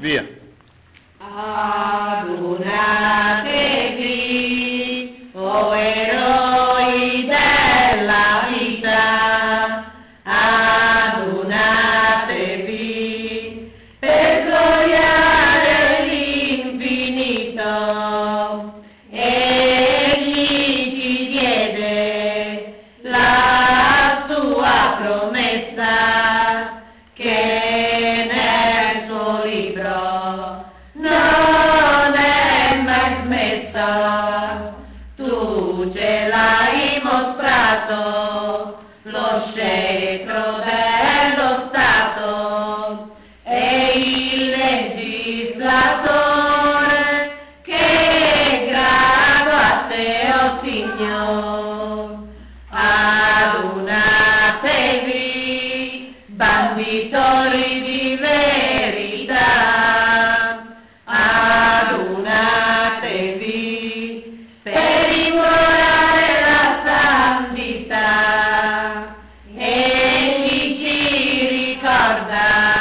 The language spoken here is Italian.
Via. Adunatevi, o eroi della vita, adunatevi per gloriare l'infinito. Egli ci diede la sua promessa che nel suo libro non è mai smessa. Tu ce l'hai mostrato, lo scettro dello Stato e il legislatore, che grado a te, o Signor. Adunatevi, banditori di verità, adunatevi per implorare la santità. Egli ci ricorda